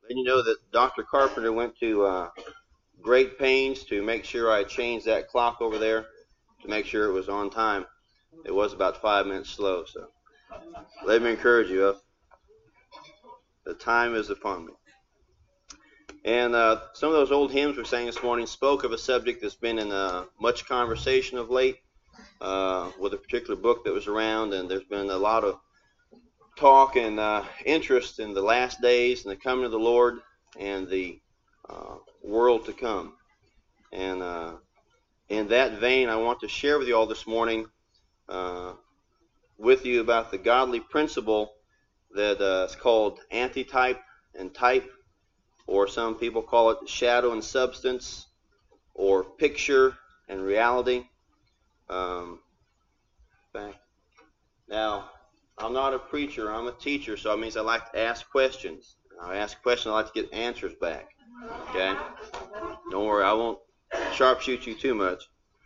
Did you know that Dr. Carpenter went to great pains to make sure I changed that clock over there to make sure it was on time? It was about 5 minutes slow, so let me encourage you. The time is upon me. And some of those old hymns we sang this morning spoke of a subject that's been in much conversation of late with a particular book that was around, and there's been a lot of talk and interest in the last days and the coming of the Lord and the world to come. And in that vein, I want to share with you all this morning with you about the godly principle that is called antitype and type, or some people call it shadow and substance, or picture and reality. Now, I'm not a preacher, I'm a teacher, so it means I like to ask questions. I ask questions, I like to get answers back. Okay? Don't worry, I won't sharpshoot you too much.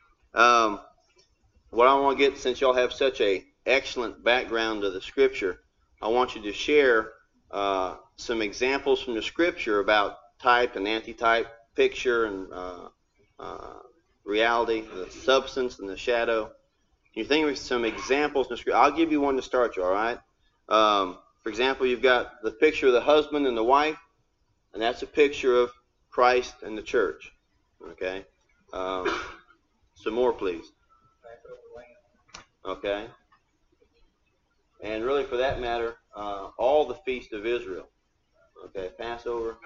What I want to get, since y'all have such a excellent background to the Scripture, I want you to share some examples from the Scripture about type and antitype, picture and reality, the substance and the shadow. You think of some examples in the Scripture. I'll give you one to start you, all right? For example, you've got the picture of the husband and the wife, and that's a picture of Christ and the church. Okay? Some more, please. Okay? And really, for that matter, all the feasts of Israel. Okay, Passover,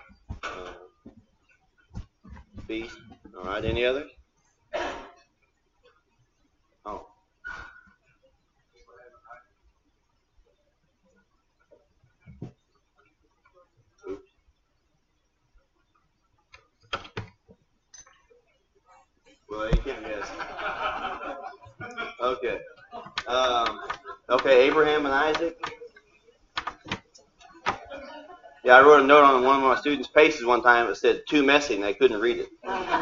feast. All right, any others? Oh. Oops. Well, you can't guess. Okay. Okay, Abraham and Isaac. Yeah, I wrote a note on one of my students' paces one time that said too messy, and they couldn't read it.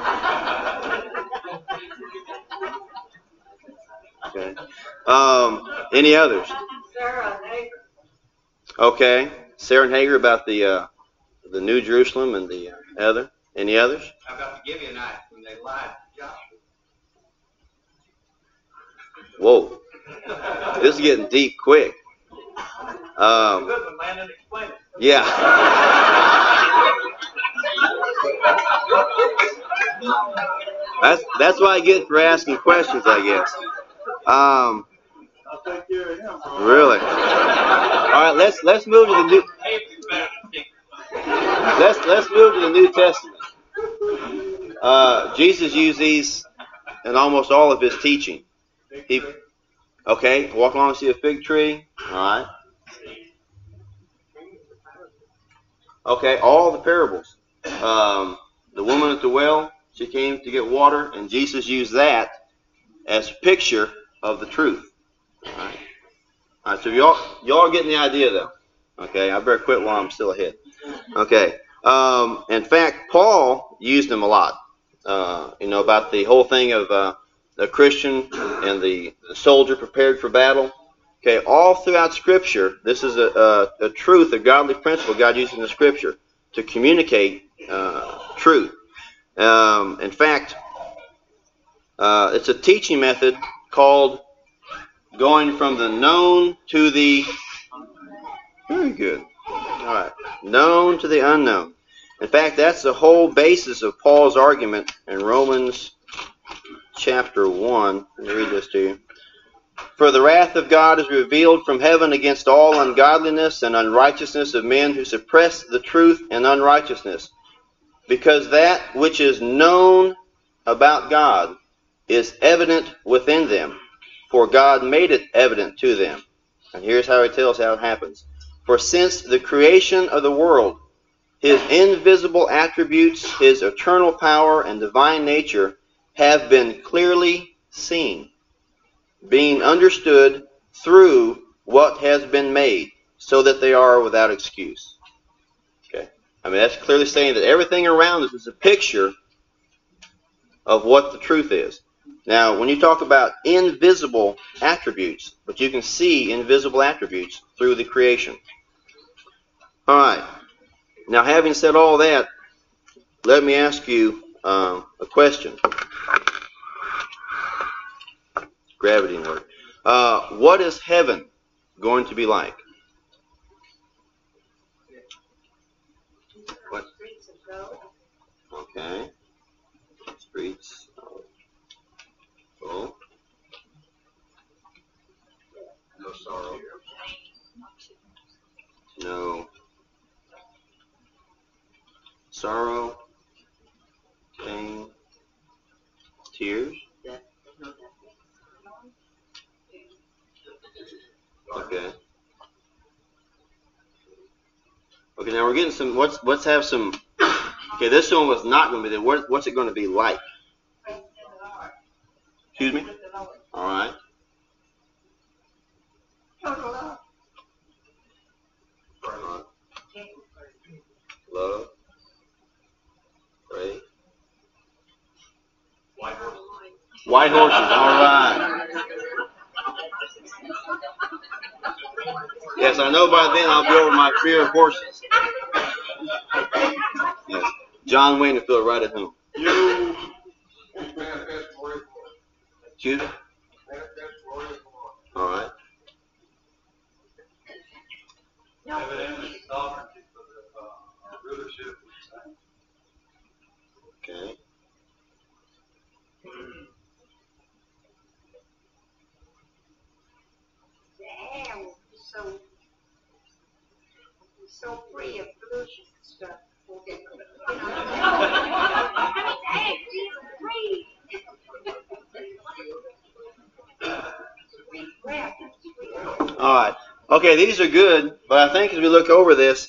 Okay. Any others? Sarah and Hagar. Okay, Sarah and Hagar about the New Jerusalem and the other. Any others? How about the Gibeonites when they lied to Joshua? Whoa, this is getting deep quick. Good one, Landon, explain it. Yeah. That's what I get for asking questions, I guess. I'll take care of him. Really? All right, let's move to the new. Let's move to the New Testament. Jesus used these in almost all of his teaching. Okay, walk along and see a fig tree. All right. Okay, all the parables. The woman at the well, she came to get water, and Jesus used that as a picture of the truth. All right. All right, so y'all are getting the idea, though. Okay, I better quit while I'm still ahead. Okay. In fact, Paul used them a lot. About the whole thing of the Christian and the soldier prepared for battle. Okay, all throughout Scripture, this is a truth, a godly principle God uses in the Scripture to communicate truth. In fact, it's a teaching method called going from the known to the... Very good. All right. Known to the unknown. In fact, that's the whole basis of Paul's argument in Romans chapter 1. Let me read this to you. For the wrath of God is revealed from heaven against all ungodliness and unrighteousness of men who suppress the truth in unrighteousness, because that which is known about God is evident within them, for God made it evident to them. And here's how he tells how it happens. For since the creation of the world, his invisible attributes, his eternal power and divine nature have been clearly seen, being understood through what has been made, so that they are without excuse. Okay, I mean, that's clearly saying that everything around us is a picture of what the truth is. Now, when you talk about invisible attributes, but you can see invisible attributes through the creation. All right. Now, having said all that, let me ask you a question. Gravity didn't work. What is heaven going to be like? What? Okay. Streets of gold. No sorrow. No sorrow, pain, tears. Okay. Okay, now we're getting some, let's have some, okay, this one was not going to be there. What's it going to be like? Excuse me? All right. Love. Pray. White horses, all right. Yes, I know by then I'll be over my fear of horses. Yes. John Wayne will feel right at home. Excuse me? All right. Okay. So free of pollution and stuff. All right. Okay, these are good, but I think as we look over this,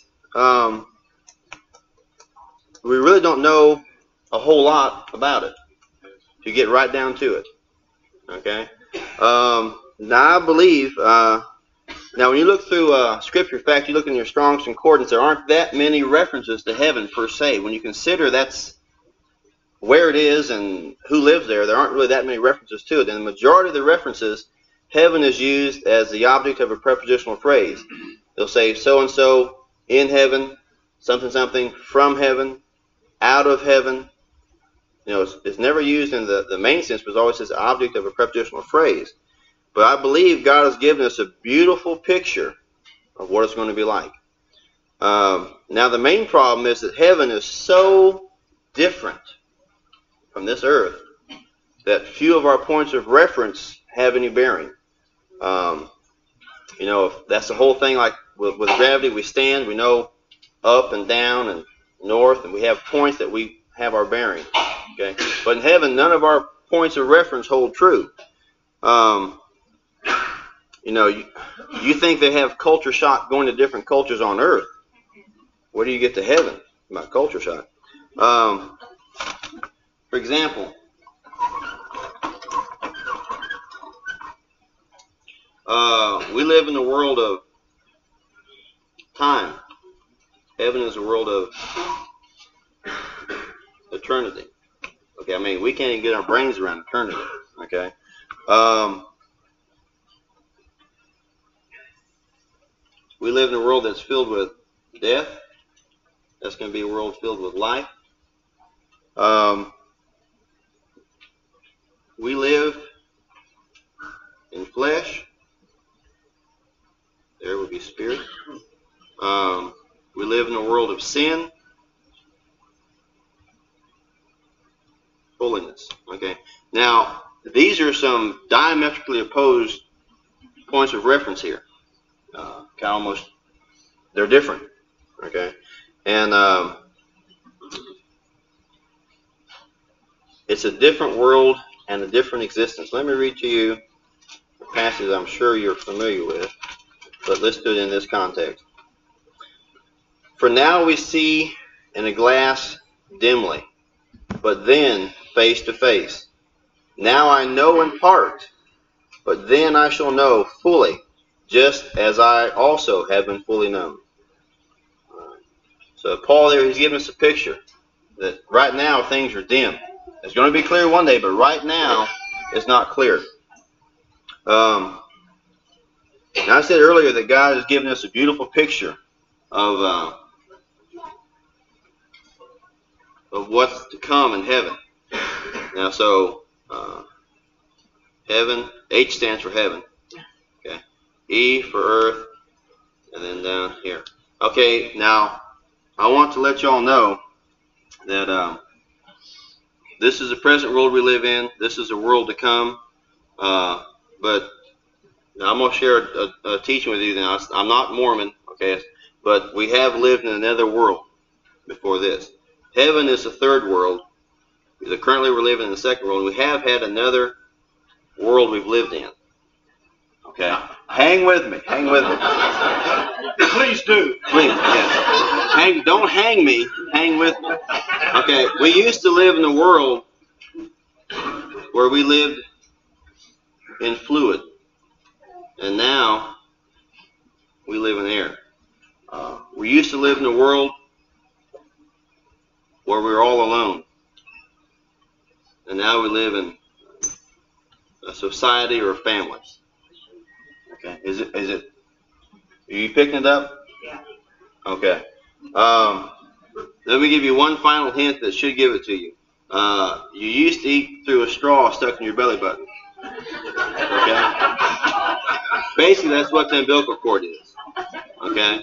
we really don't know a whole lot about it. To get right down to it. Okay. Now I believe. Now when you look through Scripture, in fact, you look in your Strong's Concordance, there aren't that many references to heaven per se. When you consider that's where it is and who lives there, there aren't really that many references to it. And the majority of the references, heaven is used as the object of a prepositional phrase. They'll say so-and-so in heaven, something, something from heaven, out of heaven. You know, it's never used in the main sense, but it's always as the object of a prepositional phrase. But I believe God has given us a beautiful picture of what it's going to be like. Now the main problem is that heaven is so different from this earth that few of our points of reference have any bearing. You know, if that's the whole thing, like with gravity, we stand, we know up and down and north, and we have points that we have our bearing. Okay, but in heaven, none of our points of reference hold true. You know, you think they have culture shock going to different cultures on earth. Where do you get to heaven about culture shock? For example, we live in a world of time. Heaven is a world of eternity. Okay, I mean, we can't even get our brains around eternity. Okay. We live in a world that's filled with death. That's going to be a world filled with life. We live in flesh. There would be spirit. We live in a world of sin. Holiness. Okay. Now, these are some diametrically opposed points of reference here. Kind of almost, they're different. Okay. And it's a different world and a different existence. Let me read to you a passage I'm sure you're familiar with, but let's do it in this context. For now we see in a glass dimly, but then face to face. Now I know in part, but then I shall know fully, just as I also have been fully known. So Paul there, he's giving us a picture that right now things are dim. It's going to be clear one day, but right now it's not clear. Now I said earlier that God has given us a beautiful picture of of what's to come in heaven. Now, so heaven, H stands for heaven. Okay, E for earth, and then down here. Okay, now I want to let y'all know that this is the present world we live in. This is a world to come. But now I'm going to share a teaching with you now. I'm not Mormon, okay, but we have lived in another world before this. Heaven is the third world. Currently we're living in the second world. We have had another world we've lived in. Okay? Hang with me. Hang with me. Please do. Please, yes. Don't hang me. Hang with me. Okay, we used to live in a world where we lived in fluid. And now we live in air. We used to live in a world where we were all alone. And now we live in a society or families. Okay. Is it, are you picking it up? Yeah. Okay. Let me give you one final hint that should give it to you. You used to eat through a straw stuck in your belly button. Okay? Basically, that's what the umbilical cord is. Okay?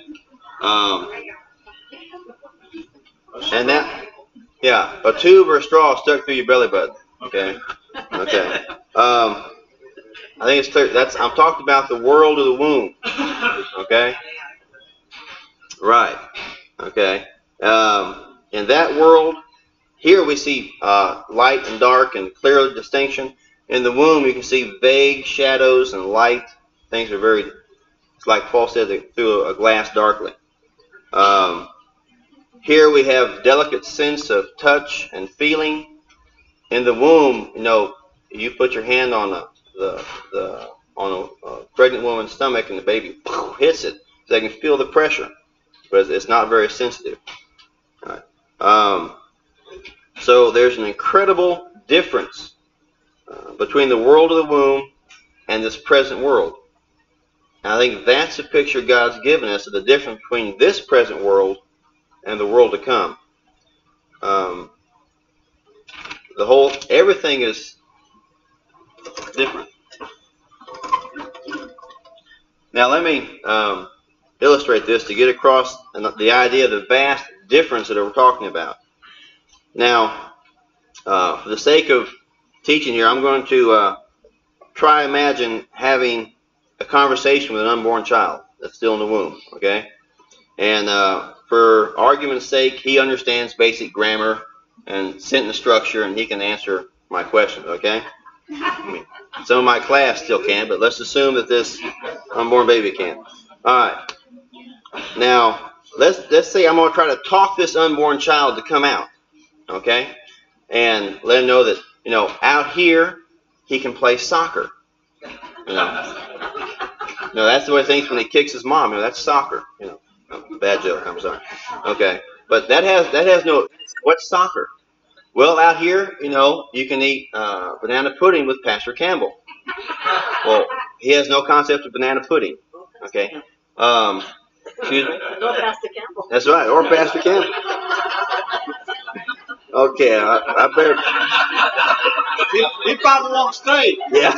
And that, yeah, a tube or a straw stuck through your belly button. Okay? Okay. I think it's clear. I'm talking about the world of the womb. Okay? Right. Okay. In that world, here we see light and dark and clear distinction. In the womb, you can see vague shadows and light. Things are very, it's like Paul said, through a glass darkly. Here we have delicate sense of touch and feeling. In the womb, you put your hand on a pregnant woman's stomach and the baby hits it, so they can feel the pressure, but it's not very sensitive. All right. So there's an incredible difference between the world of the womb and this present world. And I think that's the picture God's given us of the difference between this present world and the world to come. Everything is different. Now let me illustrate this to get across the idea of the vast difference that we're talking about. Now, for the sake of teaching here, I'm going to try imagine having a conversation with an unborn child that's still in the womb, okay? And for argument's sake, he understands basic grammar and sentence structure, and he can answer my questions, okay? Some of my class still can, but let's assume that this unborn baby can. All right. Now, let's say I'm going to try to talk this unborn child to come out, okay? And let him know that, out here, he can play soccer. That's the way he thinks when he kicks his mom. That's soccer. Bad joke. I'm sorry. Okay, but that has no. What's soccer? Well, out here, you can eat banana pudding with Pastor Campbell. Well, he has no concept of banana pudding. Okay. Excuse me. Or Pastor Campbell. That's right. Or Pastor Campbell. Okay, I better. He probably won't stay. Yeah.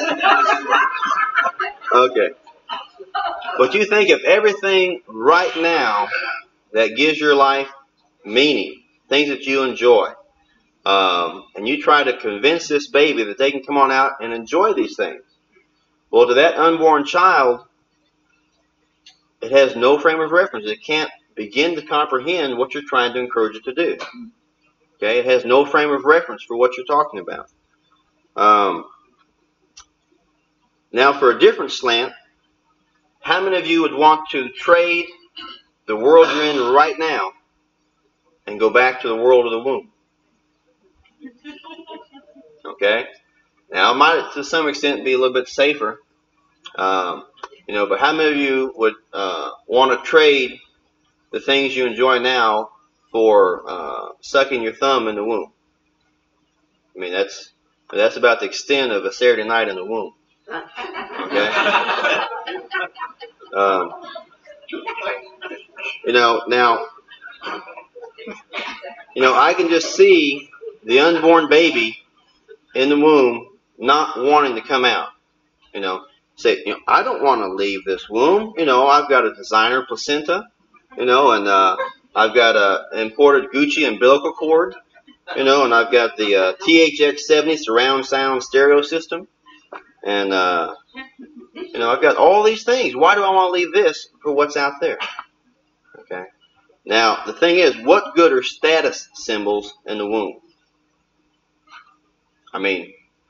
Okay. But you think of everything right now that gives your life meaning, things that you enjoy. And you try to convince this baby that they can come on out and enjoy these things. Well, to that unborn child, it has no frame of reference. It can't begin to comprehend what you're trying to encourage it to do. Okay, it has no frame of reference for what you're talking about. Now, for a different slant, how many of you would want to trade the world you're in right now and go back to the world of the womb? Okay, now it might to some extent be a little bit safer, but how many of you would want to trade the things you enjoy now for sucking your thumb in the womb? I mean, that's about the extent of a Saturday night in the womb. Okay. Now, I can just see the unborn baby in the womb not wanting to come out. Say, I don't want to leave this womb. I've got a designer placenta, and I've got a imported Gucci umbilical cord, and I've got the THX70 surround sound stereo system, and I've got all these things. Why do I want to leave this for what's out there? Okay. Now the thing is, what good are status symbols in the womb? I mean,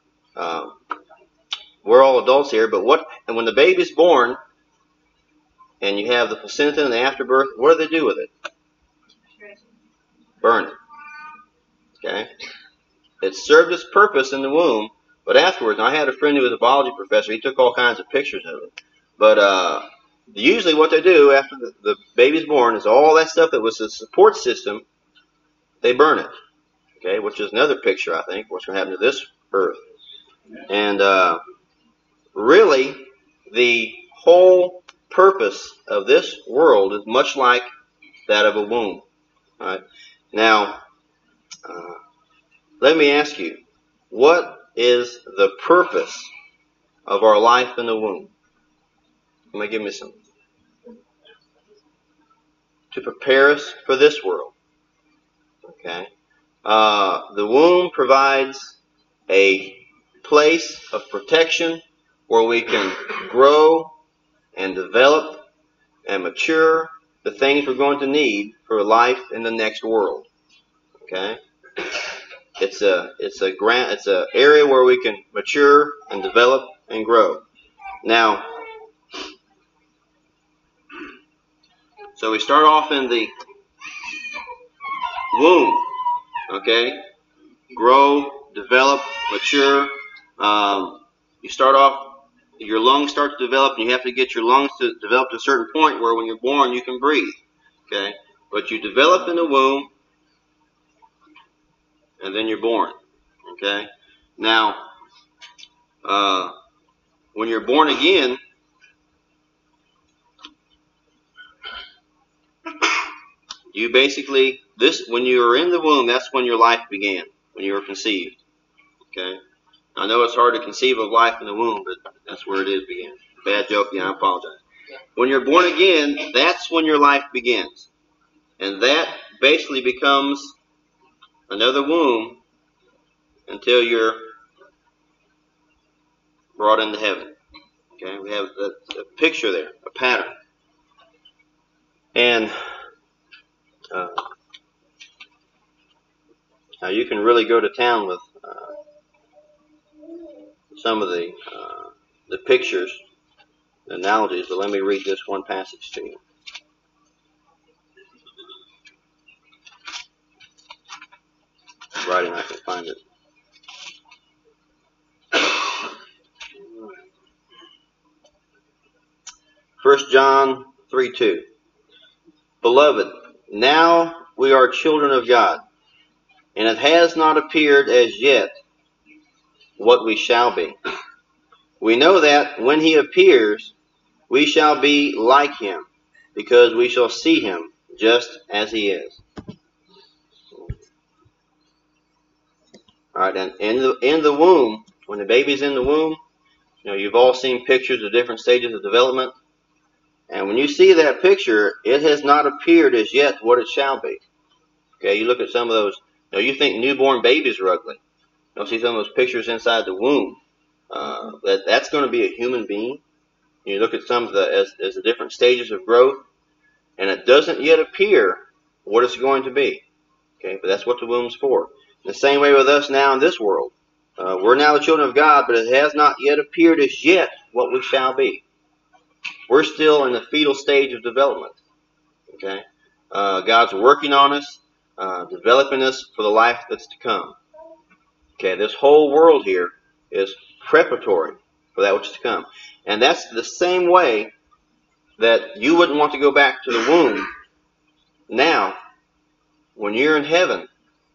we're all adults here, but when the baby's born and you have the placenta and the afterbirth, what do they do with it? Burn it. Okay? It served its purpose in the womb, but afterwards, I had a friend who was a biology professor. He took all kinds of pictures of it. But usually what they do after the baby's born is all that stuff that was the support system, they burn it. Okay? Which is another picture, I think, what's going to happen to this earth. And really, the whole purpose of this world is much like that of a womb. All right? Now, let me ask you, what is the purpose of our life in the womb? Somebody give me some. To prepare us for this world. Okay? The womb provides a place of protection where we can grow and develop and mature the things we're going to need for life in the next world. Okay? It's a area where we can mature and develop and grow. Now, so we start off in the womb. Okay? Grow, develop, mature. You start off, your lungs start to develop, and you have to get your lungs to develop to a certain point where when you're born you can breathe. Okay? But you develop in the womb, and then you're born. Okay? Now, when you're born again, you basically, when you were in the womb, that's when your life began, when you were conceived. Okay? I know it's hard to conceive of life in the womb, but that's where it is began. Bad joke, I apologize. When you're born again, that's when your life begins. And that basically becomes another womb until you're brought into heaven. Okay, we have a picture there, a pattern. And now you can really go to town with some of the pictures, the analogies, but let me read this one passage to you. Writing, I can find it. 1 John 3:2. Beloved, now we are children of God, and it has not appeared as yet what we shall be. We know that when he appears, we shall be like him, because we shall see him just as he is. All right, and in the womb, when the baby's in the womb, you've all seen pictures of different stages of development. And when you see that picture, it has not appeared as yet what it shall be. Okay, you look at some of those, you think newborn babies are ugly. You'll see some of those pictures inside the womb. That's going to be a human being. You look at some of as the different stages of growth, and it doesn't yet appear what it's going to be. Okay, but that's what the womb's for. In the same way with us now in this world. We're now the children of God, but it has not yet appeared as yet what we shall be. We're still in the fetal stage of development. Okay, God's working on us, developing us for the life that's to come. Okay, this whole world here is preparatory for that which is to come. And that's the same way that you wouldn't want to go back to the womb. Now, when you're in heaven,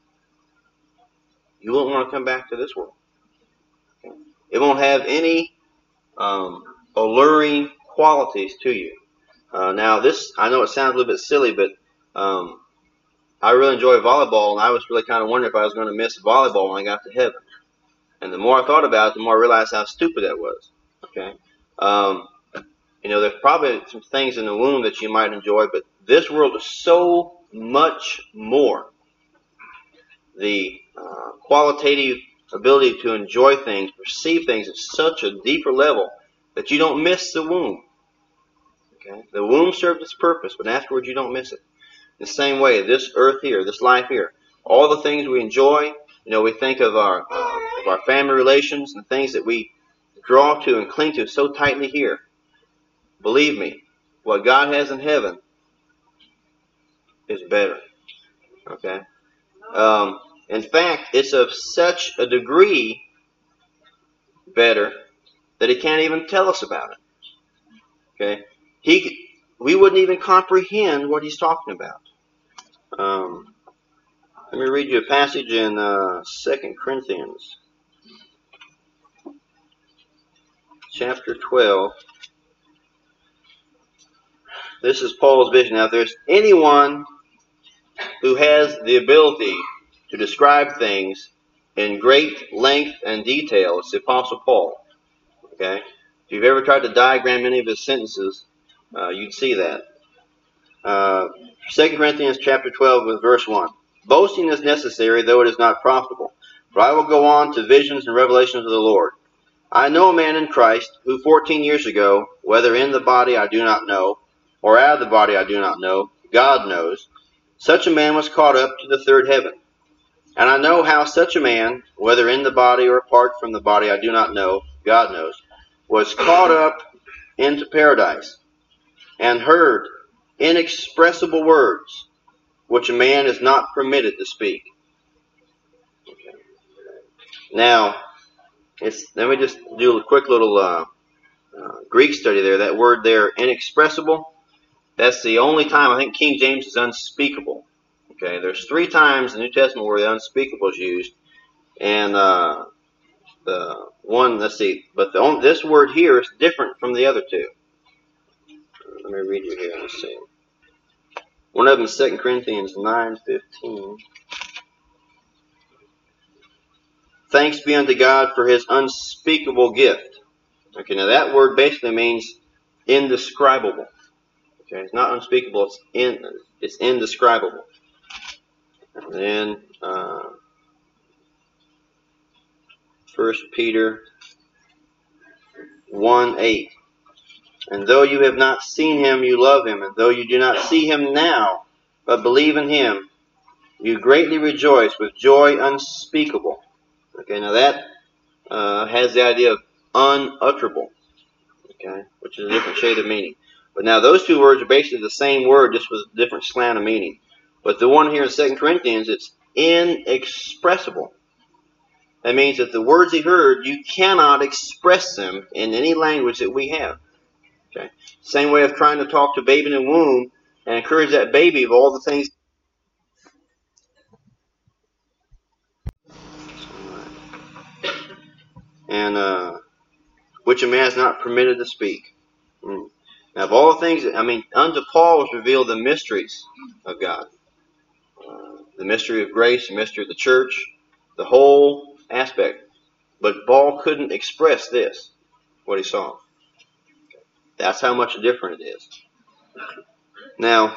you won't want to come back to this world. Okay? It won't have any alluring qualities to you. Now, this, I know it sounds a little bit silly, but I really enjoy volleyball, and I was really kind of wondering if I was going to miss volleyball when I got to heaven. And the more I thought about it, the more I realized how stupid that was. Okay, um, there's probably some things in the womb that you might enjoy, but this world is so much more. The qualitative ability to enjoy things, perceive things at such a deeper level that you don't miss the womb. Okay, the womb served its purpose, but afterwards you don't miss it. The same way, this earth here, this life here, all the things we enjoy, we think of our family relations and things that we draw to and cling to so tightly here. Believe me, what God has in heaven is better. Okay. In fact, it's of such a degree better that He can't even tell us about it. Okay. We wouldn't even comprehend what He's talking about. Let me read you a passage in 2 Corinthians chapter 12. This is Paul's vision. Now, if there's anyone who has the ability to describe things in great length and detail, it's the Apostle Paul. Okay? If you've ever tried to diagram any of his sentences, you'd see that. 2 Corinthians chapter 12 with verse 1. Boasting is necessary, though it is not profitable. For I will go on to visions and revelations of the Lord. I know a man in Christ who 14 years ago, whether in the body I do not know, or out of the body I do not know, God knows, such a man was caught up to the third heaven. And I know how such a man, whether in the body or apart from the body I do not know, God knows, was caught up into paradise, and heard inexpressible words, which a man is not permitted to speak. Okay. Now, let me just do a quick little Greek study there. That word there, inexpressible, that's the only time I think King James is unspeakable. Okay, there's 3 times in the New Testament where the unspeakable is used, and the one, let's see, but this word here is different from the other 2. Let me read you here. Let's see. One of them is 2 Corinthians 9:15. Thanks be unto God for His unspeakable gift. Okay, now that word basically means indescribable. Okay, it's not unspeakable, it's indescribable. And then 1 Peter 1:8. And though you have not seen Him, you love Him. And though you do not see Him now, but believe in Him, you greatly rejoice with joy unspeakable. Okay, now that has the idea of unutterable. Okay, which is a different shade of meaning. But now those 2 words are basically the same word, just with a different slant of meaning. But the one here in 2 Corinthians, it's inexpressible. That means that the words he heard, you cannot express them in any language that we have. Okay, same way of trying to talk to a baby in the womb and encourage that baby of all the things. And which a man is not permitted to speak. Now, of all the things, unto Paul was revealed the mysteries of God. The mystery of grace, the mystery of the church, the whole aspect. But Paul couldn't express this, what he saw. That's how much different it is. Now,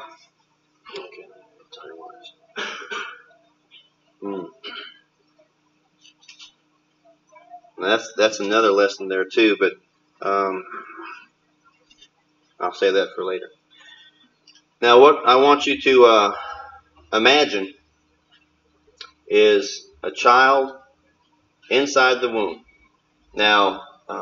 that's another lesson there too, but I'll say that for later. Now, what I want you to imagine is a child inside the womb. Now,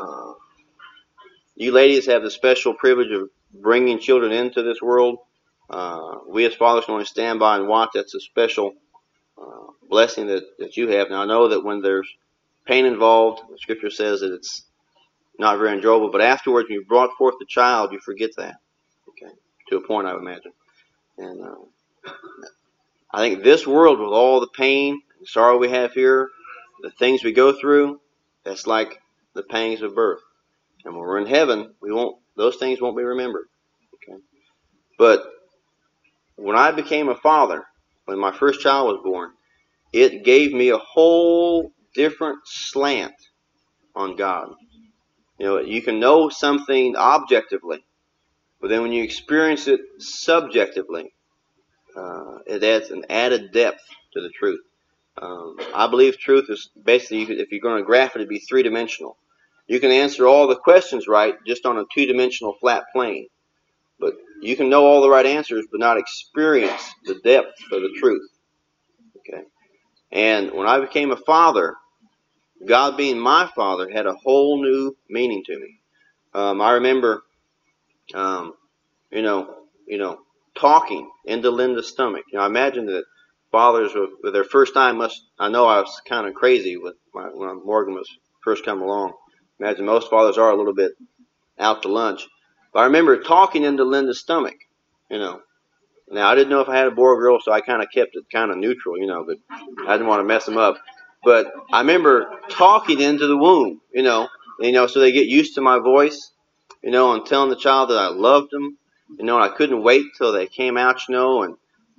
you ladies have the special privilege of bringing children into this world. We as fathers can only stand by and watch. That's a special blessing that you have. Now, I know that when there's pain involved, the Scripture says that it's not very enjoyable, but afterwards, when you brought forth the child, you forget that. Okay, to a point, I would imagine. And I think this world, with all the pain and sorrow we have here, the things we go through, that's like the pangs of birth. And when we're in heaven, those things won't be remembered. Okay, but when I became a father, when my first child was born, it gave me a whole different slant on God. You can know something objectively, but then when you experience it subjectively, it adds an added depth to the truth. I believe truth is basically, if you're going to graph it, it'd be three-dimensional. You can answer all the questions right just on a two-dimensional flat plane, but you can know all the right answers but not experience the depth of the truth. Okay. And when I became a father, God being my father had a whole new meaning to me. I remember, you know, talking into Linda's stomach. I imagine that fathers with their first time I know I was kind of crazy when Morgan was first come along. Imagine most fathers are a little bit out to lunch. But I remember talking into Linda's stomach, Now, I didn't know if I had a boy or girl, so I kind of kept it kind of neutral, but I didn't want to mess them up. But I remember talking into the womb, so they get used to my voice, and telling the child that I loved them, and I couldn't wait till they came out, and,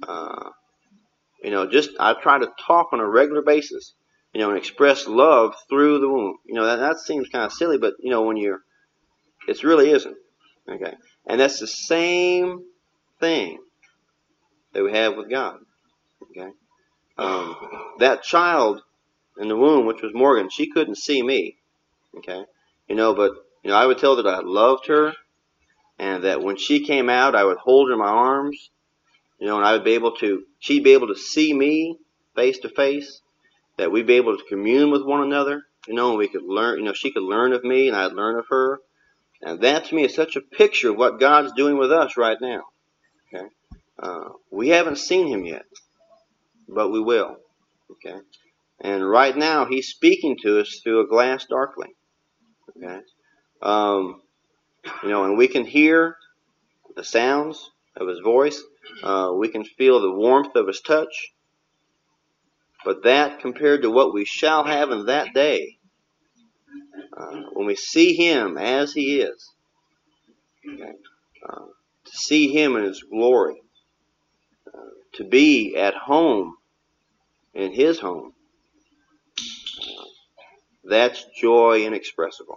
I try to talk on a regular basis, and express love through the womb. That seems kind of silly, but, it really isn't. Okay. And that's the same thing that we have with God. Okay. That child in the womb, which was Morgan, she couldn't see me. Okay. But I would tell her that I loved her, and that when she came out, I would hold her in my arms, and she'd be able to see me face to face, that we'd be able to commune with one another, and we could learn, she could learn of me and I'd learn of her. And that to me is such a picture of what God's doing with us right now. Okay. We haven't seen him yet, but we will. Okay. And right now, he's speaking to us through a glass darkly. Okay. And we can hear the sounds of his voice. We can feel the warmth of his touch. But that, compared to what we shall have in that day, when we see him as he is, okay, to see him in his glory, to be at home in his home, that's joy inexpressible.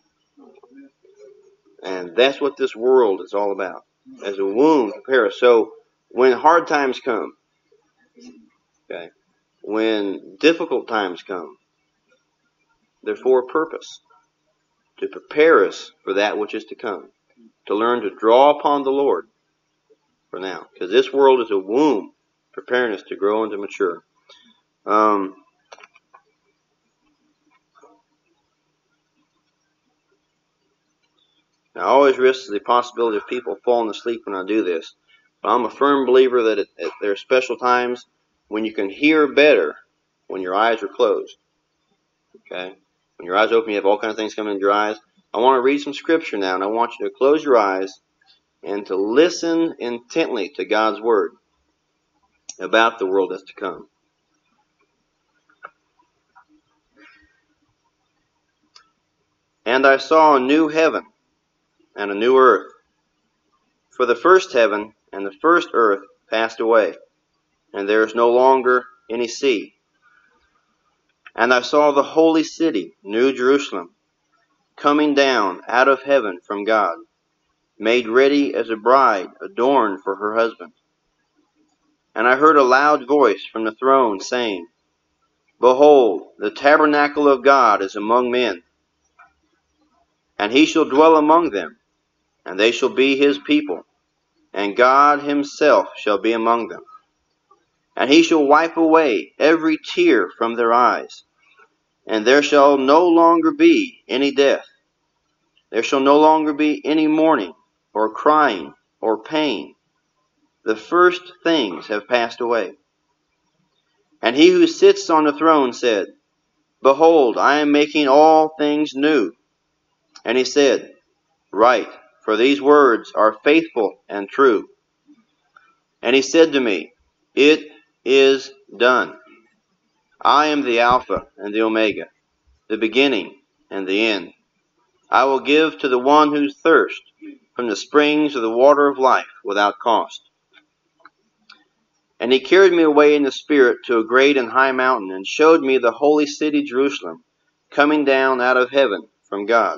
And that's what this world is all about. As a womb, prepare us. So when hard times come, okay, when difficult times come, they're for a purpose. To prepare us for that which is to come. To learn to draw upon the Lord for now. Because this world is a womb preparing us to grow and to mature. Now, I always risk the possibility of people falling asleep when I do this. But I'm a firm believer that there are special times when you can hear better when your eyes are closed. Okay? When your eyes open, you have all kinds of things coming into your eyes. I want to read some scripture now, and I want you to close your eyes and to listen intently to God's word about the world that's to come. And I saw a new heaven and a new earth. For the first heaven and the first earth passed away, and there is no longer any sea. And I saw the holy city, New Jerusalem, coming down out of heaven from God, made ready as a bride adorned for her husband. And I heard a loud voice from the throne saying, Behold, the tabernacle of God is among men, and he shall dwell among them, and they shall be his people, and God himself shall be among them. And he shall wipe away every tear from their eyes, and there shall no longer be any death. There shall no longer be any mourning, or crying, or pain. The first things have passed away. And he who sits on the throne said, Behold, I am making all things new. And he said, Write, for these words are faithful and true. And he said to me, It is done. I am the Alpha and the Omega, the beginning and the end. I will give to the one who thirsts from the springs of the water of life without cost. And he carried me away in the Spirit to a great and high mountain, and showed me the holy city Jerusalem, coming down out of heaven from God.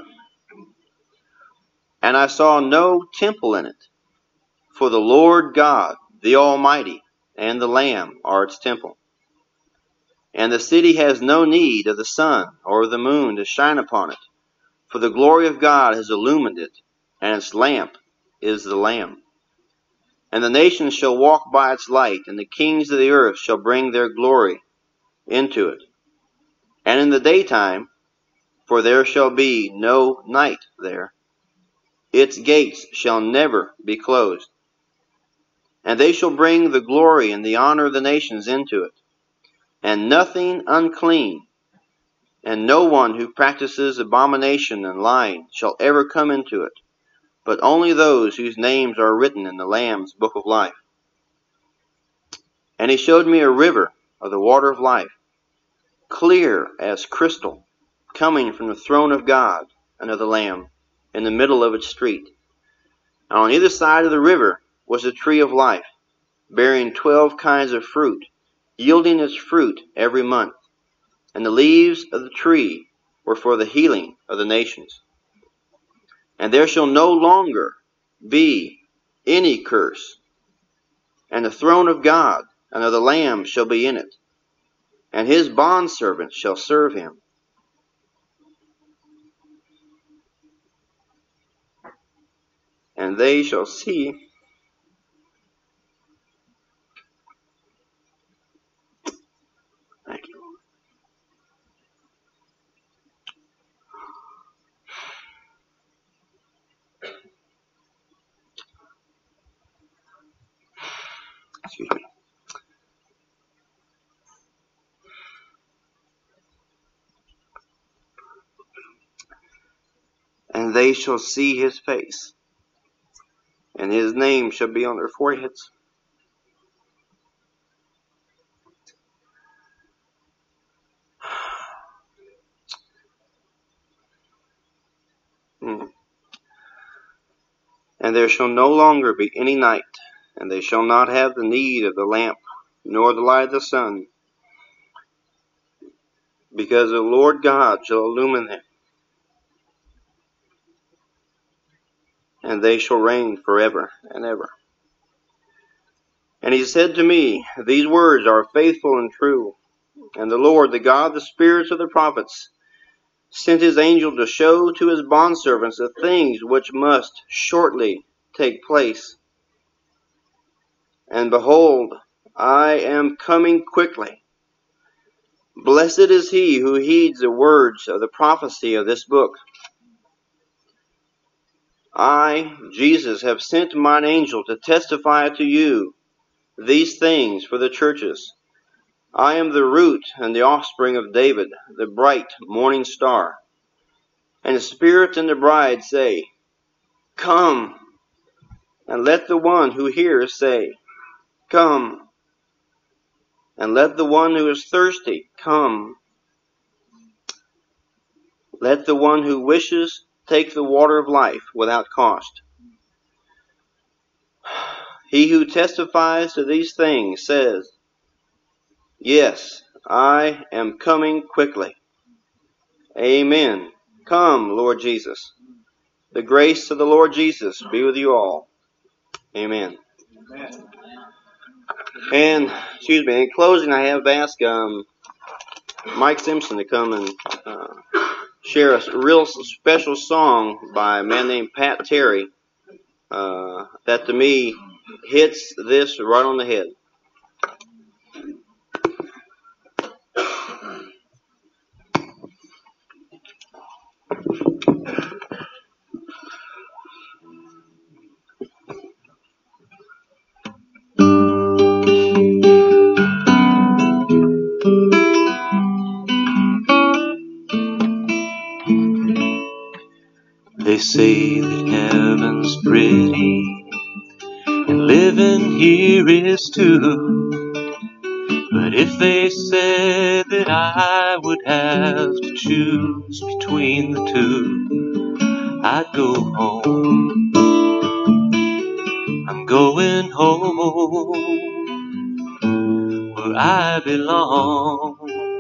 And I saw no temple in it, for the Lord God, the Almighty, and the Lamb are its temple. And the city has no need of the sun or of the moon to shine upon it, for the glory of God has illumined it, and its lamp is the Lamb. And the nations shall walk by its light, and the kings of the earth shall bring their glory into it. And in the daytime, for there shall be no night there, its gates shall never be closed. And they shall bring the glory and the honor of the nations into it. And nothing unclean, and no one who practices abomination and lying shall ever come into it, but only those whose names are written in the Lamb's book of life. And he showed me a river of the water of life, clear as crystal, coming from the throne of God and of the Lamb, in the middle of its street. And on either side of the river was a tree of life, bearing 12 kinds of fruit, yielding its fruit every month. And the leaves of the tree were for the healing of the nations. And there shall no longer be any curse. And the throne of God and of the Lamb shall be in it, and his bondservants shall serve him. And they shall see Thank you. Excuse me. And they shall see his face, and his name shall be on their foreheads. And there shall no longer be any night, and they shall not have the need of the lamp, nor the light of the sun, because the Lord God shall illumine them, and they shall reign forever and ever. And he said to me, These words are faithful and true. And the Lord, the God of the spirits of the prophets, sent his angel to show to his bondservants the things which must shortly take place. And behold, I am coming quickly. Blessed is he who heeds the words of the prophecy of this book. I, Jesus, have sent mine angel to testify to you these things for the churches. I am the root and the offspring of David, the bright morning star. And the Spirit and the bride say, Come. And let the one who hears say, Come. And let the one who is thirsty come. Let the one who wishes take the water of life without cost. He who testifies to these things says, Yes, I am coming quickly. Amen. Come, Lord Jesus. The grace of the Lord Jesus be with you all. Amen. Amen. And, in closing, I have asked Mike Simpson to come and share a real special song by a man named Pat Terry that to me hits this right on the head. They say that heaven's pretty and living here is too. But if they said that I would have to choose between the two, I'd go home. I'm going home. where I belong.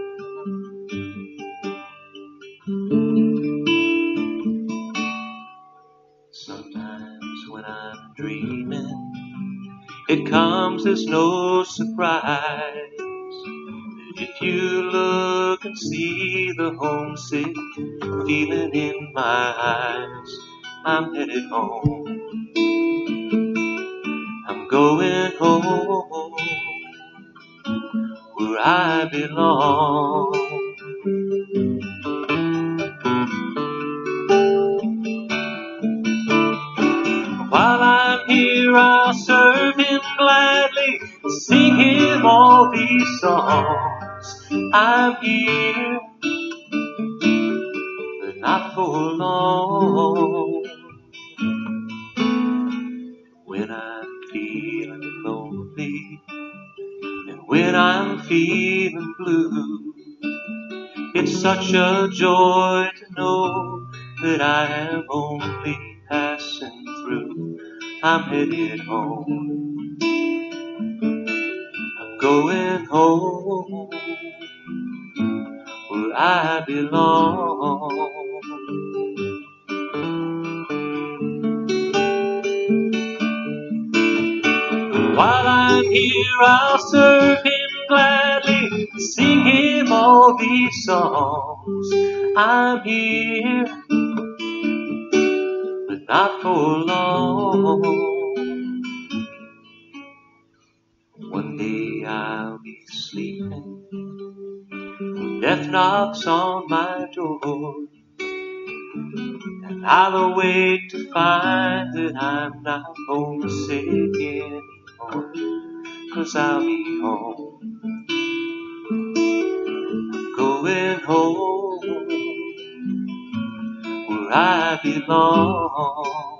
Sometimes when I'm dreaming, it comes as no surprise that if you look and see the homesick feeling in my eyes, I'm headed home. I'm going home where I belong. While I'm here, I'll serve him gladly, sing him all these songs. I'm here, but not for long. When I'm feeling lonely, and when I'm feeling blue, it's such a joy to know that I am only passing through. I'm headed home. I'm going home where I belong. While I'm here, I'll serve him gladly, sing him all these songs. I'm here, but not for long. One day I'll be sleeping when death knocks on my door, and I'll awake to find that I'm not homesick anymore, 'cause I'll be home. Going home where I belong.